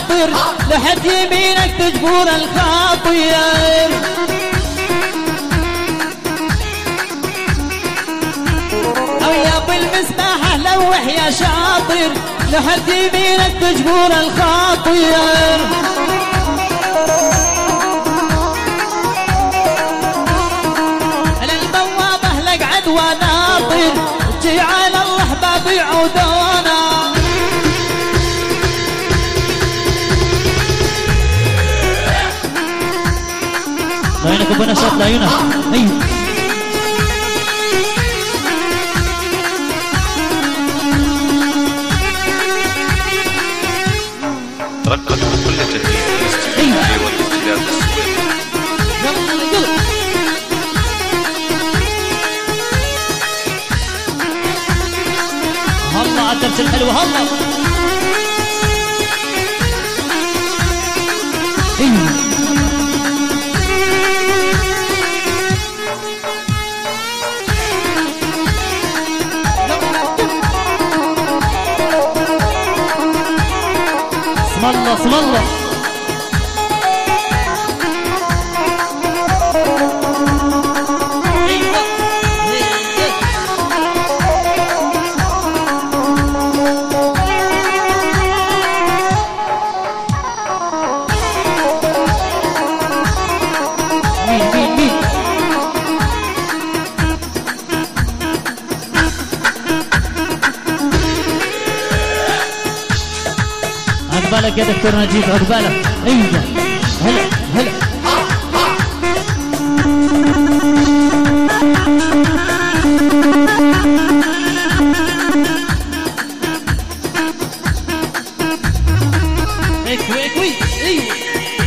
شاطر لحد يمينك تجبر الخاطر. او يا ابو المسباحة لوح يا شاطر لحد يمينك تجبر الخاطر. للبوابة لقعد وناطر جي على الرحبة بيعودونا. لعينك ابو نشاط لعيونك. ايوه رقم كل جديد الاستجابة والاستجابة السويد. هلا عالدرس الحلو هلا. اسم الله اسم الله. عقبالك يا دكتور نجيب عقبالك. ايوه هلا هلا. اكوي اكوي. ايوه